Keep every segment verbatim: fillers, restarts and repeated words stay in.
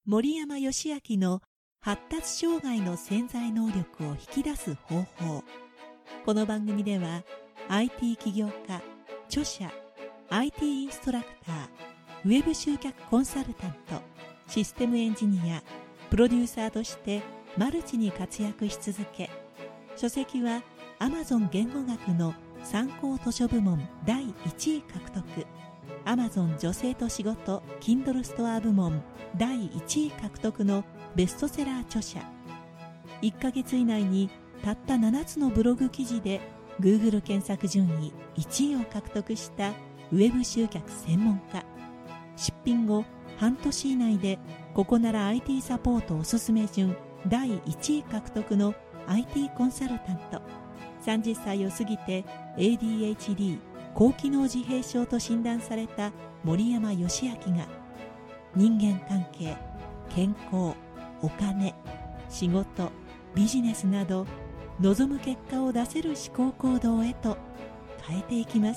森山義明の発達障害の潜在能力を引き出す方法。この番組では アイティー 起業家、著者、アイティー インストラクター、ウェブ集客コンサルタント、システムエンジニア、プロデューサーとしてマルチに活躍し続け、書籍は Amazon 言語学の参考図書部門だいいちい獲得、Amazon 女性と仕事 Kindle ストア部門だいいちい獲得のベストセラー著者。いっかげつ以内にたったななつのブログ記事で Google 検索順位いちいを獲得したウェブ集客専門家。出品後半年以内でここなら アイティー サポートおすすめ順だいいちい獲得の アイティー コンサルタント。さんじゅっさいを過ぎて エーディーエイチディー 高機能自閉症と診断された森山義明が、人間関係、健康、お金、仕事、ビジネスなど望む結果を出せる思考行動へと変えていきます。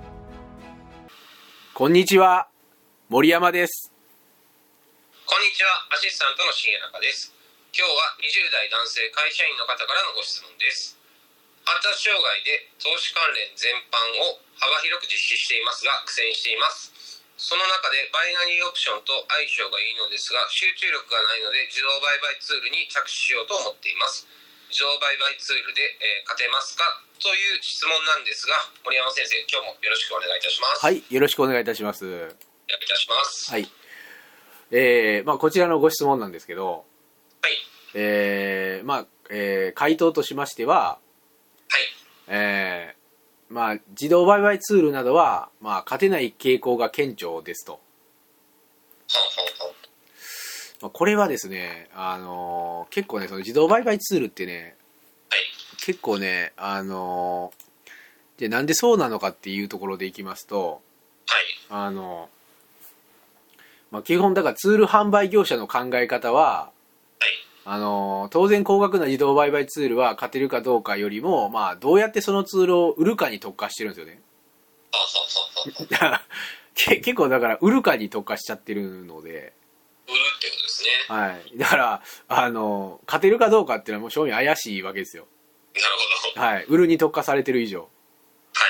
こんにちは、森山です。 こんにちは、アシスタントの重中です。今日はにじゅう代男性会社員の方からのご質問です。発達障害で投資関連全般を幅広く実施していますが苦戦しています。その中でバイナリーオプションと相性がいいのですが集中力がないので自動売買ツールに着手しようと思っています。自動売買ツールで、えー、勝てますかという質問なんですが、森山先生、今日もよろしくお願いいたします。 はい、よろしくお願いいたします。お願いいたします。 はい。えー、まあこちらのご質問なんですけど、 はい。 えー、まあ、えー、回答としましては、 はい。 えー、まあ自動売買ツールなどはまあ勝てない傾向が顕著ですと。 はははまあ、これはですね、あのー、結構ね、その自動売買ツールってね、 はい、 結構ね、あのー、でなんでそうなのかっていうところでいきますと、 はい、 あのー、まあ、基本だからツール販売業者の考え方は、 はい、あのー、当然高額な自動売買ツールは勝てるかどうかよりも、まあ、どうやってそのツールを売るかに特化してるんですよね。 はははは結構だから売るかに特化しちゃってるので、 売るってことですね。 はい。だから、あの、勝てるかどうかっていうのはもう正味怪しいわけですよ。 なるほど。 はい。売るに特化されてる以上。 はい。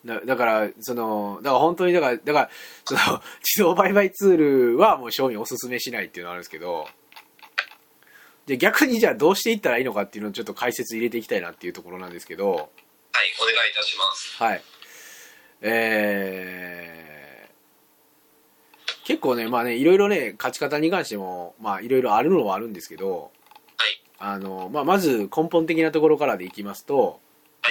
だ, だから、その、だから本当に、だから、だから、その、自動売買ツールはもう正味おすすめしないっていうのがあるんですけど、で、逆にじゃあどうしていったらいいのかっていうのをちょっと解説入れていきたいなっていうところなんですけど、はい、 お願いいたします。 はい。えー、結構ね、まあね、いろいろね、勝ち方に関しても、まあいろいろあるのはあるんですけど、 はい。 あの、まあまず根本的なところからでいきますと、 はい。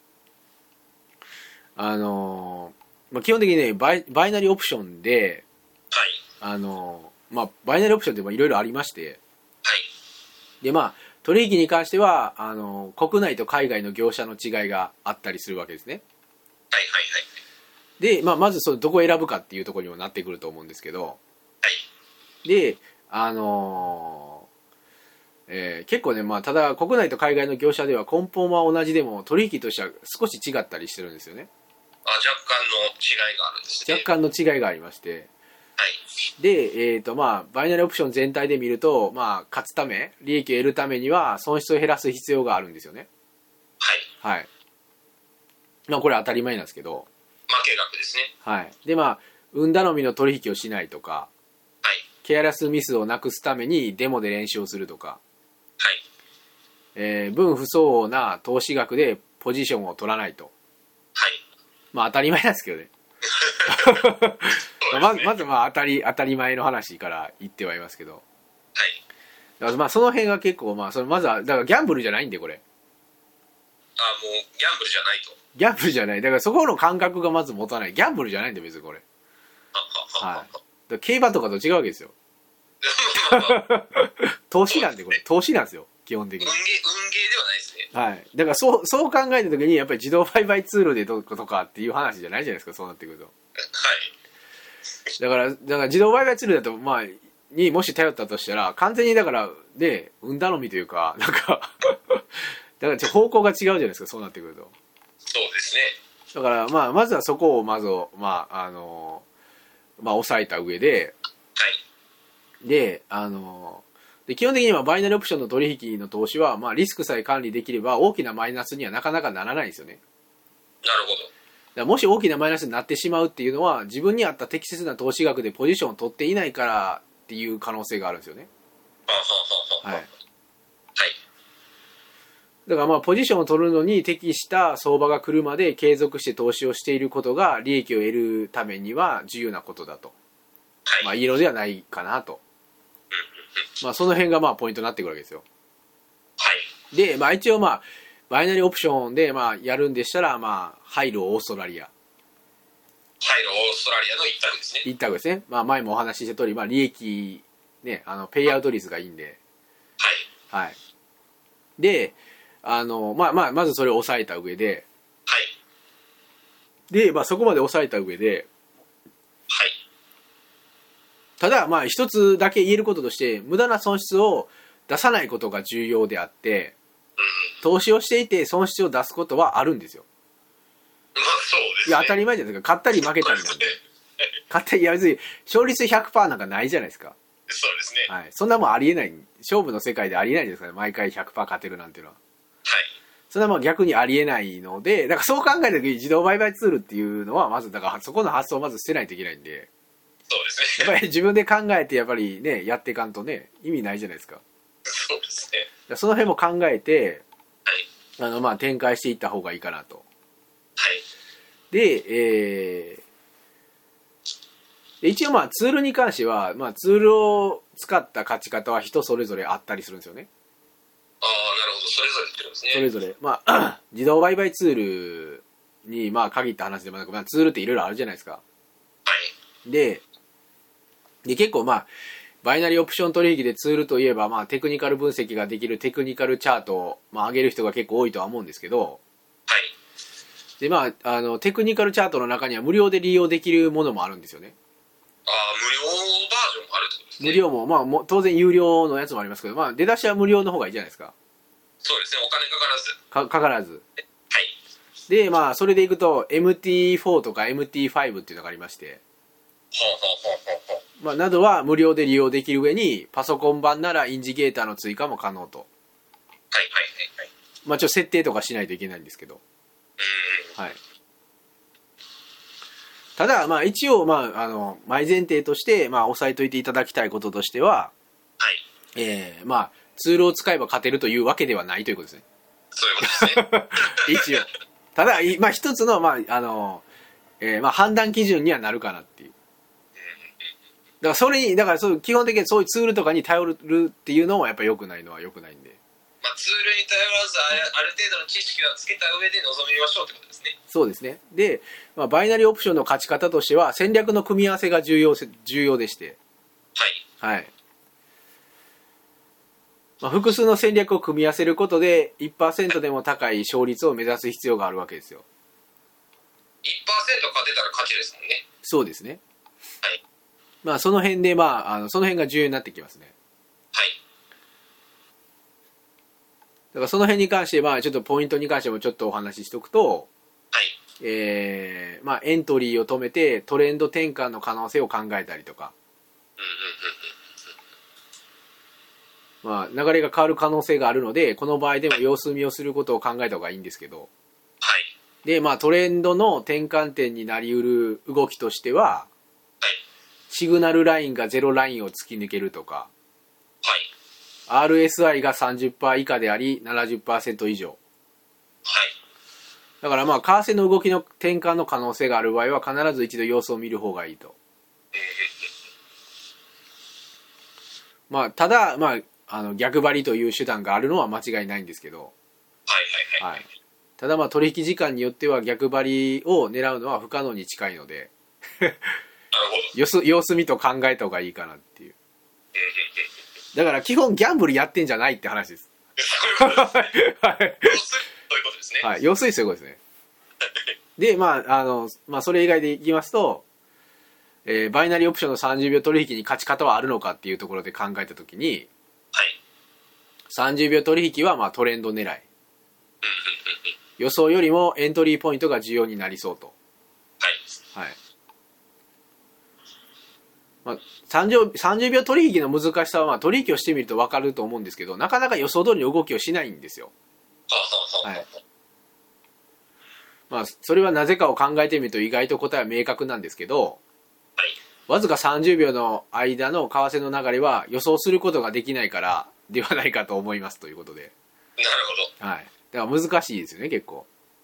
あの、まあ基本的にね、バイ、バイナリーオプションで、 はい。 あの、まあバイナリーオプションっていろいろありまして、 はい。 で、まあ、取引に関しては、あの、国内と海外の業者の違いがあったりするわけですね。 はいはいはい。 で、まあ、まずそのどこを選ぶかっていうところにもなってくると思うんですけど、 はい、 で、あのーえー、結構ね、まあ、ただ国内と海外の業者では根本は同じでも取引としては少し違ったりしてるんですよね。 あ、若干の違いがあるんですね。 若干の違いがありまして、 はい、 で、えーとまあ、バイナリーオプション全体で見ると、まあ、勝つため利益を得るためには損失を減らす必要があるんですよね。 はい、 はい。まあ、これは当たり前なんですけど、 負け額ですね。 はい。で、まあ、運頼みの取引をしないとか、 はい、 ケアレスミスをなくすためにデモで練習をするとか、 はい、 えー、分不相応な投資額でポジションを取らないと。 はい。 まあ当たり前なんですけどね。まず、まずまあ当たり、当たり前の話から言ってはいますけど。 はい。 だからまあその辺が結構まあ、そのまずは、だからギャンブルじゃないんでこれ。 あ、もうギャンブルじゃないと。 ギャンブルじゃない。だからそこの感覚がまず持たない。ギャンブルじゃないんで別にこれ。 はははは。 はい。だから競馬とかと違うわけですよ。投資なんでこれ。投資なんですよ。基本的に。 運ゲー、運ゲーではないですね。 はい。だからそう、そう考えたときに、やっぱり自動売買ツールでどうとかっていう話じゃないじゃないですか、そうなってくると。 はい。 だから、だから自動売買ツールだと、まあ、にもし頼ったとしたら、完全にだから、で、運頼みというか、なんか、だから方向が違うじゃないですか、そうなってくると。 そうですね。 だから、まあ、まずはそこを、まず、まあ、あの、まあ、抑えた上で、 はい。 で、あの、で基本的にはバイナリーオプションの取引の投資は、まあ、リスクさえ管理できれば大きなマイナスにはなかなかならないんですよね。 なるほど。 だからもし大きなマイナスになってしまうっていうのは、自分に合った適切な投資額でポジションを取っていないからっていう可能性があるんですよね。 はははははい。 はい。 だからまあポジションを取るのに適した相場が来るまで継続して投資をしていることが利益を得るためには重要なことだと、 はい。 まあ、いいのではないかなと、まあ、その辺がまあポイントになってくるわけですよ。 はい。 で、まあ、一応まあバイナリーオプションでまあやるんでしたら、まあハイローオーストラリアハイローオーストラリアの一択ですね。 一択ですね。まあ前もお話しした通り、まあ利益ね、あのペイアウト率がいいんで、 はい。 はい。で、あのまあまあまずそれを抑えた上で、 はい。 でまあそこまで抑えた上で、 はい。 ただまあ一つだけ言えることとして、無駄な損失を出さないことが重要であって、 うん。 投資をしていて損失を出すことはあるんですよ。 まあそうですね。 いや当たり前じゃないですか。勝ったり負けたりなんで。勝ったり、いや別に勝率 ひゃくパーセント なんかないじゃないですか。 そうですね。 はい。そんなもんありえない。勝負の世界でありえないですからね。毎回 ひゃくパーセント 勝てるなんていうのは。 はい。 それはまあ逆にありえないので、だからそう考えた時に自動売買ツールっていうのは、まずだからそこの発想をまず捨てないといけないんで、 そうですね。 やっぱり自分で考えてやっぱりね、やっていかんとね、意味ないじゃないですか。だかそうですね。 らその辺も考えて、 はい。 あのまあ展開していった方がいいかなと。 はい。 で、えーで一応まあツールに関しては、まあツールを使った勝ち方は人それぞれあったりするんですよね。 ああ、なるほど。それぞれ言ってるんですね。 それぞれ。まあ、自動売買ツールにまあ限った話でもなく、まあ、ツールっていろいろあるじゃないですか。 はい。 で、で結構まあ、バイナリーオプション取引でツールといえば、まあテクニカル分析ができるテクニカルチャートを、まあ、上げる人が結構多いとは思うんですけど、 はい。 でまあ、あの、テクニカルチャートの中には無料で利用できるものもあるんですよね。 ああ、無料バージョンもあるってことですね。 無料も、まあもう当然有料のやつもありますけど、まあ出だしは無料の方がいいじゃないですか。 そうですね。お金かからず。 か、かからず。 はい。 で、まあそれでいくと エムティーフォー とか エムティーファイブ っていうのがありまして、 ほうほうほうほうほう。 まあなどは無料で利用できる上に、パソコン版ならインジゲーターの追加も可能と。 はいはいはいはい。 まあちょっと設定とかしないといけないんですけど。 うん。 はい。ただ、まあ一応、まあ、あの、前前提として、まあ押さえといていただきたいこととしては、 はい。 えー、まあ、ツールを使えば勝てるというわけではないということですね。 そういうことですね。 一応。ただ、いまあ一つの、まあ、あの、えー、まあ判断基準にはなるかなっていう。だからそれに、だからそう基本的にそういうツールとかに頼るっていうのもやっぱ良くないのは良くないんで。 まあ、ツールに頼らずあ、ある程度の知識をつけた上で臨みましょうってことですね。 そうですね。で、まあ、バイナリーオプションの勝ち方としては、戦略の組み合わせが重要せ、重要でして。 はい。 はい。まあ、複数の戦略を組み合わせることで、いちパーセントでも高い勝率を目指す必要があるわけですよ。 いちパーセント 勝てたら勝ちですもんね。 そうですね。 はい。 まあ、その辺で、まあ、あの、その辺が重要になってきますね。 はい。 だからその辺に関して、まあ、ちょっとポイントに関してもちょっとお話ししておくと、 はい。 えー、まあ、エントリーを止めてトレンド転換の可能性を考えたりとか、 うんうんうんうん。 まあ、流れが変わる可能性があるので、この場合でも様子見をすることを考えた方がいいんですけど、 はい。 で、まあ、トレンドの転換点になりうる動きとしては、 はい。 シグナルラインがゼロラインを突き抜けるとか、 はい。 アールエスアイ が さんじゅっパーセント 以下であり ななじゅっパーセント 以上。 はい。 だからまあ、為替の動きの転換の可能性がある場合は必ず一度様子を見る方がいいと。まあ、ただ、まあ、あの逆張りという手段があるのは間違いないんですけど、 はいはいはい。 はい、ただまあ取引時間によっては逆張りを狙うのは不可能に近いのでなるほど。 様子様子見と考えた方がいいかなっていう。 うんうんうん。 だから基本ギャンブルやってんじゃないって話です。 そういうことですね。 はい、 要するにそういうことですね。 はい、要するにそういうことですね。でまああの、まあ、それ以外でいきますと、えーバイナリーオプションのさんじゅうびょう取引に勝ち方はあるのかっていうところで考えたときに、 はい。 さんじゅうびょう取引はまあトレンド狙い、 うんうんうんうん。 予想よりもエントリーポイントが重要になりそうと。 はい。 はい。 まあ、さんじゅう、さんじゅうびょう取引の難しさは、まあ、取引をしてみると分かると思うんですけど、なかなか予想通りの動きをしないんですよ。はい。まあ、それはなぜかを考えてみると意外と答えは明確なんですけど、 はい、 わずかさんじゅうびょうの間の為替の流れは予想することができないからではないかと思いますということで。 なるほど。 はい。だから難しいですよね、結構。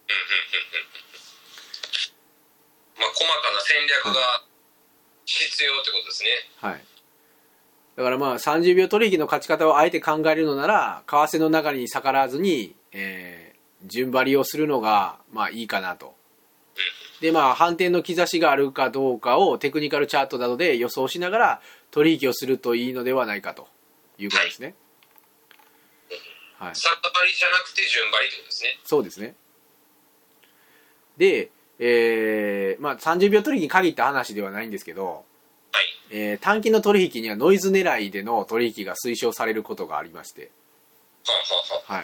まあ、細かな戦略が必要ってことですね。 はい。だからまあさんじゅうびょう取引の勝ち方をあえて考えるのなら、為替の流れに逆らわずに、えー、順張りをするのがまあいいかなと。でまあ反転の兆しがあるかどうかをテクニカルチャートなどで予想しながら取引をするといいのではないかということですね。 はい。逆張りじゃなくて順張りってことですね。 そうですね。で、えー、まあさんじゅうびょう取引に限った話ではないんですけど、 はい、 えー、短期の取引にはノイズ狙いでの取引が推奨されることがありまして、はい。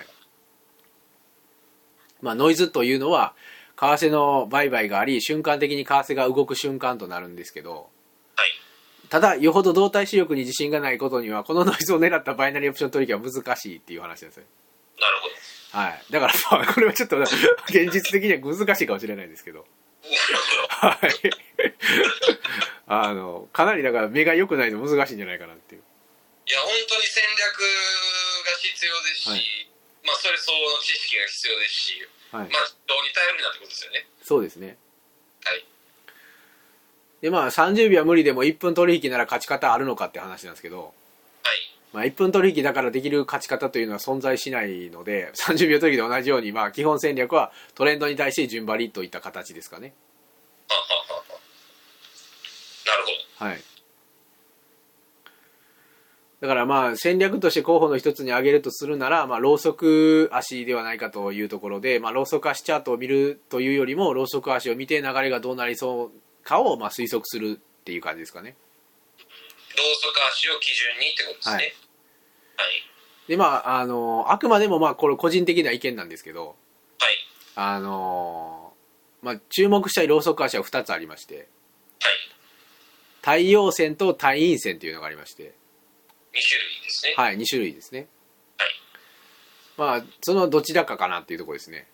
まあノイズというのは為替の売買があり瞬間的に為替が動く瞬間となるんですけど、 はい、 ただよほど動体視力に自信がないことにはこのノイズを狙ったバイナリーオプション取引は難しいっていう話ですね。 なるほど。 はい。だからまあこれはちょっと現実的には難しいかもしれないですけど。 なるほど。 はい。あのかなりだから目が良くないと難しいんじゃないかなっていう。 いや本当に戦略が必要ですし、はい、まあそれ相応の知識が必要ですし、はい、まあどうに頼るなってことですよね。 そうですね。 はい。 でまあさんじゅうびょうは無理でもいっぷん取引なら勝ち方あるのかって話なんですけど、はい。まあいっぷん取引だからできる勝ち方というのは存在しないので、さんじゅうびょう取引で同じようにまあ基本戦略はトレンドに対して順張りといった形ですかね。 はははは。なるほど。 はい。だからまあ戦略として候補の一つに挙げるとするなら、まあローソク足ではないかというところで、まあローソク足チャートを見るというよりもローソク足を見て流れがどうなりそうかをまあ推測するっていう感じですかね。 ローソク足を基準にってことですね。はい。はい、 でまああのあくまでもまあこれ個人的な意見なんですけど、 はい。 あのまあ注目したいローソク足はふたつありまして、 はい。 太陽線と太陰線というのがありまして、 に種類ですね。 はい、に種類ですね。 はい。 まあそのどちらかかなっていうところですね。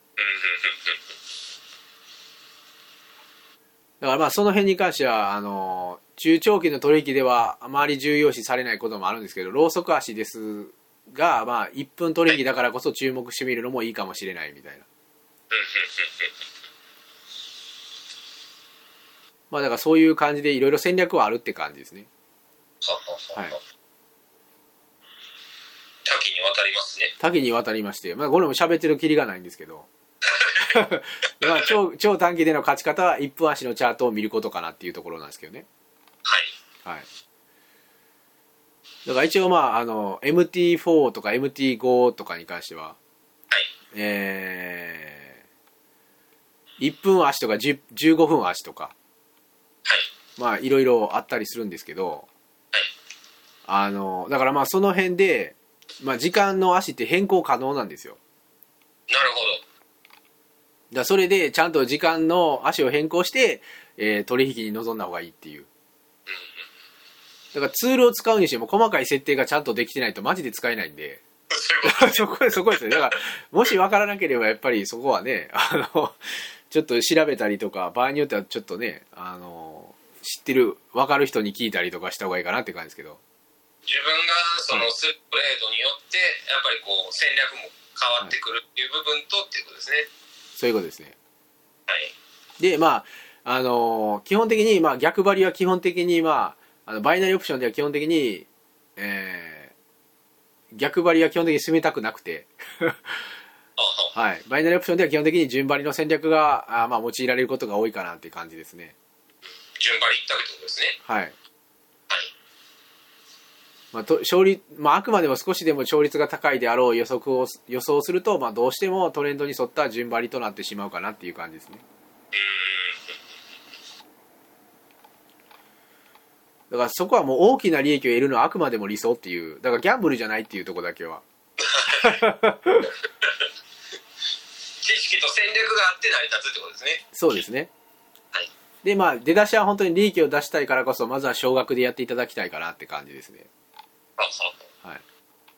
だからまあその辺に関してはあの中長期の取引ではあまり重要視されないこともあるんですけど、ローソク足ですがまあいっぷん取引だからこそ注目してみるのもいいかもしれないみたいな。まあだからそういう感じでいろいろ戦略はあるって感じですね。はい。 多岐にわたりますね。 多岐にわたりまして、まあこれも喋ってるきりがないんですけど。まあ 超, 超短期での勝ち方はいっぷん足のチャートを見ることかなっていうところなんですけどね。 はい。 はい。だから一応まああの エムティーフォー とか エムティーファイブ とかに関しては、 はい。 えー、いっぷん足とかじゅうごふん足とか、 はい。 まあいろいろあったりするんですけど、 はい。 あのだからまあその辺で、まあ時間の足って変更可能なんですよ。 なるほど。 だそれでちゃんと時間の足を変更して、えー、取引に臨んだ方がいいっていう。だからツールを使うにしても細かい設定がちゃんとできてないとマジで使えないんでそこそこですよ。だからもし分からなければやっぱりそこはね、あのちょっと調べたりとか、場合によってはちょっとね、あの知ってる分かる人に聞いたりとかした方がいいかなって感じですけど、 自分がそのスプレードによってやっぱりこう戦略も変わってくるっていう部分とっていうことですね。 そういうことですね。 はい。 でまああの基本的に、まあ、逆張りは基本的に、まあ、あのバイナリーオプションでは基本的に、えー、逆張りは基本的に進めたくなくてはい、バイナリーオプションでは基本的に順張りの戦略があ、まあ、用いられることが多いかなっていう感じですね。 順張り一択ってことですね。 はい。 はい。 まあ、と勝率まあ、あくまでも少しでも勝率が高いであろう予測を予想すると、まあ、どうしてもトレンドに沿った順張りとなってしまうかなっていう感じですね。だからそこはもう大きな利益を得るのはあくまでも理想っていう、だからギャンブルじゃないっていうところだけは知識と戦略があって成り立つってことですね。 そうですね。 はい。 で、まあ、出だしは本当に利益を出したいからこそ、まずは少額でやっていただきたいかなって感じですね。 あははい。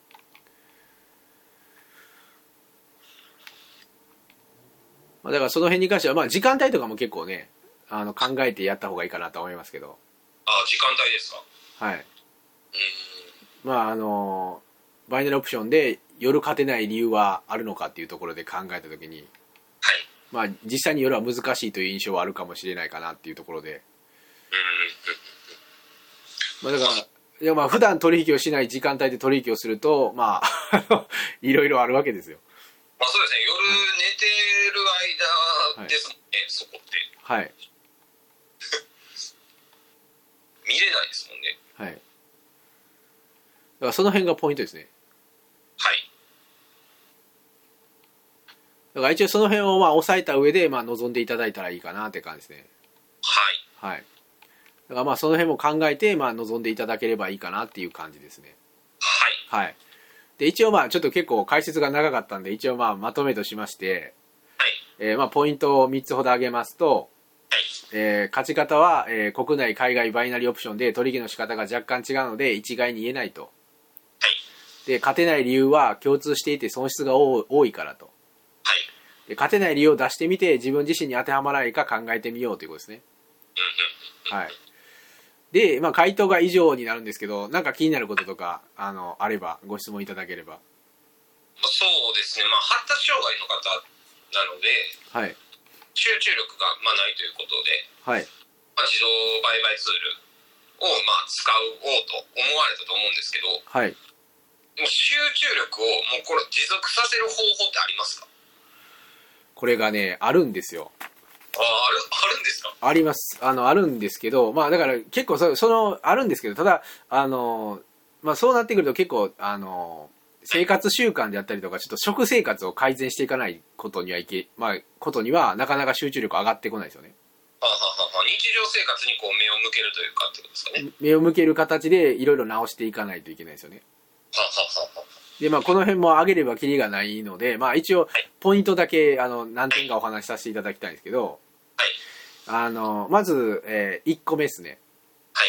まあ、だからその辺に関しては、まあ、時間帯とかも結構ね、あの、考えてやった方がいいかなと思いますけど。 あ、時間帯ですか。 はい。 うん。 まあ、あの、バイナルオプションで夜勝てない理由はあるのかっていうところで考えたときに、 はい。 まあ、実際に夜は難しいという印象はあるかもしれないかなっていうところで。 うん。 まあ、だから、いやまあ普段取引をしない時間帯で取引をすると、まあ、いろいろあるわけですよ。 まあそうですね、夜寝てる間ですもんね、はい、そこって。 はい。 見れないですもんね。 はい。だからその辺がポイントですね。 はい。 だから一応その辺をまあ抑えた上で、まあ望んでいただいたらいいかなって感じですね。 はい。 はい。だからまあその辺も考えて、まあ望んでいただければいいかなっていう感じですね。 はい。 はい。で、一応まあちょっと結構解説が長かったんで、一応まあまとめとしまして、 はい。 えー、まあポイントをみっつほど挙げますと、 はい。 えー、勝ち方は、えー、国内海外バイナリーオプションで取引の仕方が若干違うので一概に言えないと。 はい。 で、勝てない理由は共通していて損失が多いからと。 はい。 で、勝てない理由を出してみて自分自身に当てはまらないか考えてみようということですね。はい。で、まあ回答が以上になるんですけど、なんか気になることとか、あの、あればご質問いただければ。 そうですね、まあ発達障害の方なので、 はい。 集中力がまあないということで、 はい。 まあ、自動売買ツールをまあ使おうと思われたと思うんですけど、 はい。 でも集中力をもうこれ持続させる方法ってありますか？ これがね、あるんですよ。 ああ、ある、あるんですか？ あります。あの、あるんですけど、まあだから結構そ、その、あるんですけど、ただ、あの、まあそうなってくると結構、あの、生活習慣であったりとか、ちょっと食生活を改善していかないことにはいけ、まあ、ことにはなかなか集中力上がってこないですよね。 はははは日常生活にこう目を向けるというかってことですかね。 目を向ける形でいろいろ直していかないといけないですよね。 ははははで、まあこの辺も上げればキリがないので、まあ一応、ポイントだけ、あの、何点かお話しさせていただきたいんですけど、 はい。 あの、まず、えー、いっこめですね。 はい。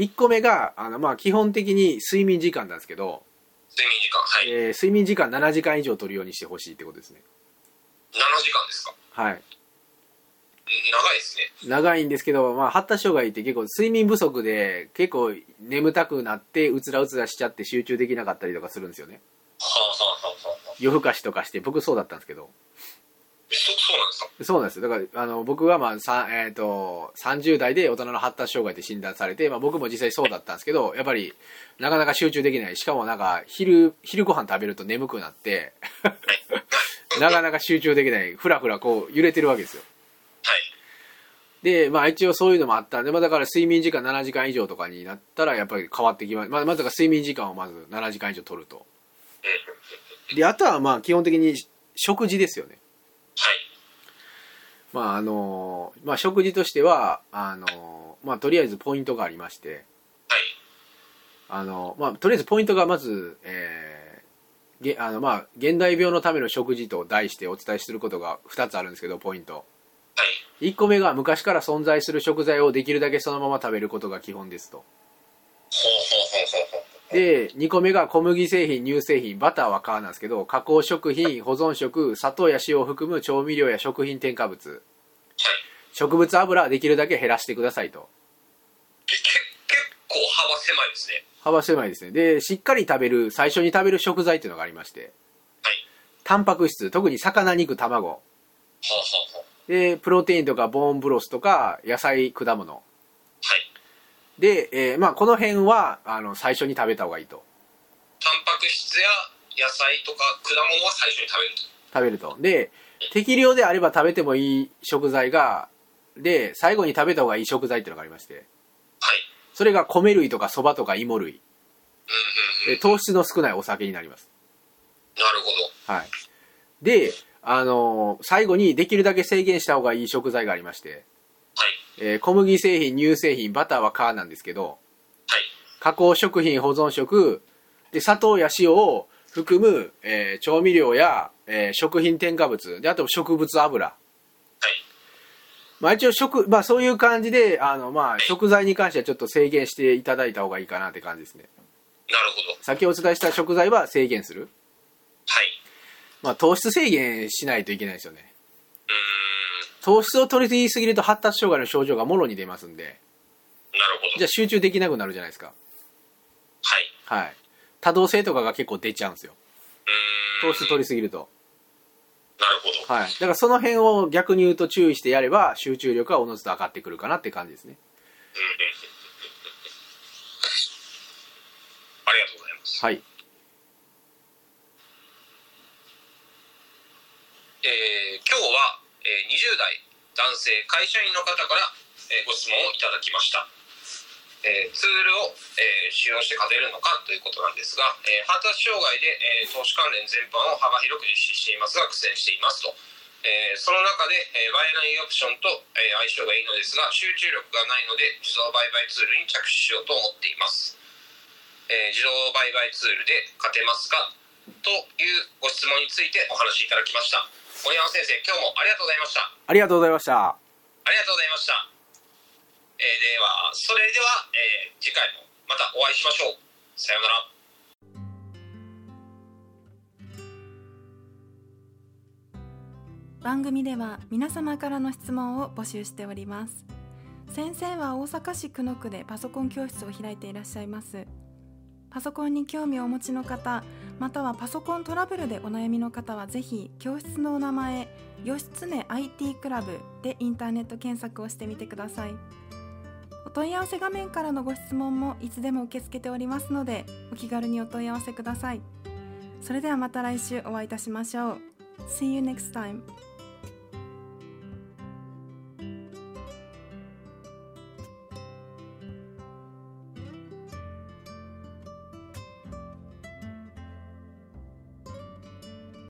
いっこめが、あの、まあ基本的に睡眠時間なんですけど、 睡眠時間、はい。 えー、睡眠時間ななじかん以上取るようにしてほしいってことですね。 ななじかんですか？ はい。 長いですね。 長いんですけど、まあ発達障害って結構睡眠不足で結構眠たくなってうつらうつらしちゃって集中できなかったりとかするんですよね。 はあ、はあはあはあ、 夜更かしとかして、僕そうだったんですけど。 え、そ、そうなんですか？ そうなんですよ。だから、あの、僕はまあ、さえっと、さんじゅう代で大人の発達障害で診断されて、まあ僕も実際そうだったんですけど、やっぱり、なかなか集中できない。しかもなんか、昼、昼ご飯食べると眠くなって、なかなか集中できない。ふらふらこう、揺れてるわけですよ。 はい。 で、まあ一応そういうのもあったんで、まあだから睡眠時間ななじかん以上とかになったら、やっぱり変わってきます。まあ、まずは睡眠時間をまずななじかん以上取ると。で、あとはまあ基本的に食事ですよね。 はい。 まああの、まあ食事としては、あの、まあとりあえずポイントがありまして、 はい。 あの、まあとりあえずポイントがまず、えー、げあのまあ現代病のための食事と題してお伝えすることがふたつあるんですけど、ポイント。 はい。 いっこめが昔から存在する食材をできるだけそのまま食べることが基本ですと。 ほうほうほうほうほう。 で、にこめが小麦製品、乳製品、バターは皮なんですけど、加工食品、保存食、砂糖や塩を含む調味料や食品添加物、 はい。 植物油はできるだけ減らしてくださいと。 け、け、結構幅狭いですね。 幅狭いですね。で、しっかり食べる、最初に食べる食材っていうのがありまして、 はい。 タンパク質、特に魚、肉、卵。 はあ、はあはあ、 で、プロテインとかボーンブロスとか、野菜、果物。 はい。 で、えーまあこの辺は、あの、最初に食べた方がいいと。 タンパク質や野菜とか果物は最初に食べると。 食べると。で、適量であれば食べてもいい食材が、で、最後に食べた方がいい食材っていうのがありまして、 はい。 それが米類とか蕎麦とか芋類。 うんうんうん。 糖質の少ないお酒になります。 なるほど。 はい。で、あのー最後にできるだけ制限した方がいい食材がありまして、 はい。 えー小麦製品、乳製品、バターは皮なんですけど、 はい。 加工食品、保存食、で、砂糖や塩を含む、えー調味料や、えー食品添加物、で、あと植物油。 はい。 まあ一応食、まあそういう感じで、あの、まあ食材に関してはちょっと制限していただいた方がいいかなって感じですね。 なるほど。 先お伝えした食材は制限する。 はい。 まあ糖質制限しないといけないですよね。 うーん。 糖質を取りすぎると発達障害の症状がもろに出ますんで。 なるほど。 じゃあ集中できなくなるじゃないですか。 はい。 はい。多動性とかが結構出ちゃうんですよ。 うーん。 糖質取りすぎると。 なるほど。 はい。だからその辺を逆に言うと注意してやれば集中力はおのずと上がってくるかなって感じですね。 うんうん。ありがとうございます。 はい。 えー、今日は、えー、にじゅう代男性会社員の方から、えー、ご質問をいただきました。えー、ツールを、えー、使用して勝てるのかということなんですが、えー、発達障害で、えー、投資関連全般を幅広く実施していますが苦戦していますと、えー、その中で、えー、バイナリーオプションと、えー、相性がいいのですが集中力がないので自動売買ツールに着手しようと思っています、えー、自動売買ツールで勝てますかというご質問についてお話しいただきました。森山先生、今日もありがとうございました。 ありがとうございました。 ありがとうございました。えー、ではそれでは、えー、次回もまたお会いしましょう。さようなら。 番組では皆様からの質問を募集しております。先生は大阪市久野区でパソコン教室を開いていらっしゃいます。パソコンに興味をお持ちの方、またはパソコントラブルでお悩みの方はぜひ教室のお名前、義経 アイティー クラブでインターネット検索をしてみてください。お問い合わせ画面からのご質問もいつでも受け付けておりますので、お気軽にお問い合わせください。それではまた来週お会いいたしましょう。See you next time.